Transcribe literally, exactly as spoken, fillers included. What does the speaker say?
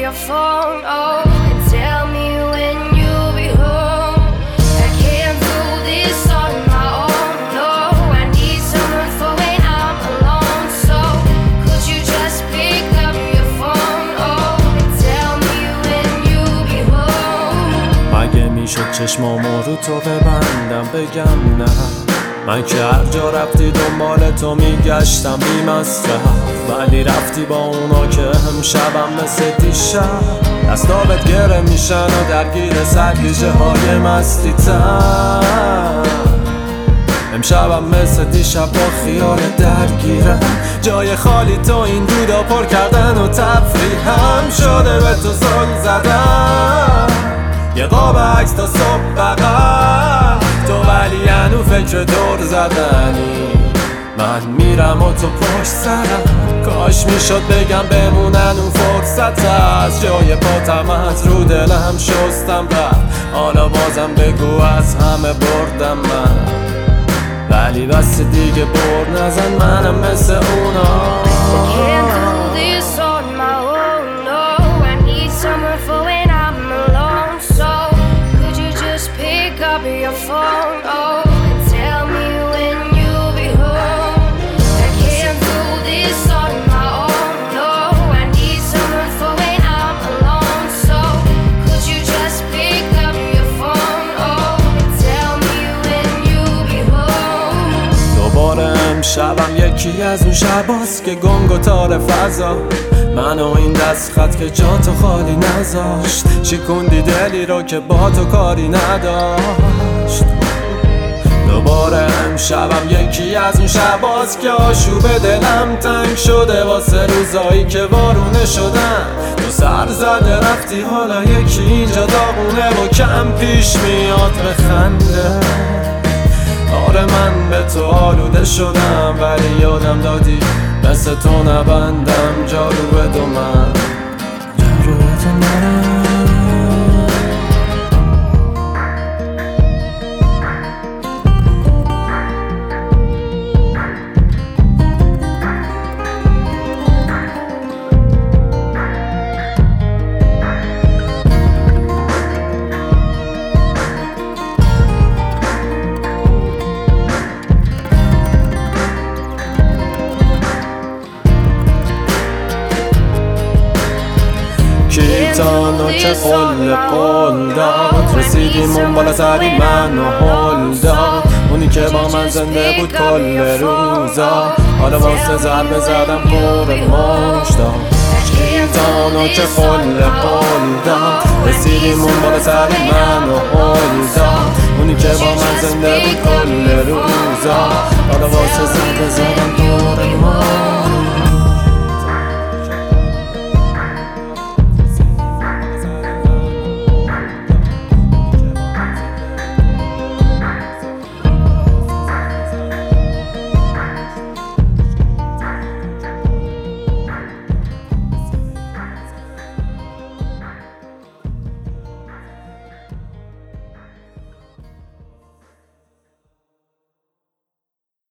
your phone, oh, and tell me when you'll be home. I can't do this on my own, no, I need someone for when I'm alone. So could you just pick up your phone, oh, and tell me when you'll be home. مگه میشد چشمامو رو تو ببندم بگم نه؟ من که هر جا رفتی دنبال تو میگشتم بی مصرف، ولی رفتی با اونا که همشبم مثل دیشب دستابت گره میشن و درگیر سرگیجه های مستی تن. امشبم مثل دیشب با خیال درگیرم، جای خالی تو این رودا پر کردن و تفریحم شده به تو زل زدم. یه قاب عکس تا صبح بغل تو، ولی هنو فکر دور زدنی. من میرم و تو پشت سرم، کاش میشد بگم بمونن اون فرصت هست. جای پاتم از رو دلم شستم رفت، حالا بازم بگو از همه بردم من، ولی بس دیگه برد نزن منم مثل اونا. Your phone, oh, and tell me when you'll be home. I can't do this on my own, no, I need someone for when I'm alone. So could you just pick up your phone, oh, and tell me when you'll be home. دوباره امشبم یکی از اون شباست که گنگ و تار فضا من و این دست خط که جا تو خالی نذاشت. شکوندی دلی رو که با تو کاری نداشت. دوباره امشبم یکی از اون شباست که آشوب دلم تنگ شده واسه روزایی که وارونه شدن. تو سر زده رفتی حالا یکی اینجا داغونه و کم پیش میاد بخنده. آره من به تو آلوده شدم، ولی یادم دادی مثل تو نبندم جا رو به دو من، جا رو به تو منم. کیتانو که قل قل داد، رسیدیم اون بالا سری من و هل داد. اونی که با من زنده بود کل روزا، حالا واسه ضربه زدم پر مشت داد. کیتانو که قل قل داد، رسیدیم اون بالا سری من و هل داد. اونی که با من زنده بود کل روزا، حالا واسه ضربه زدم پر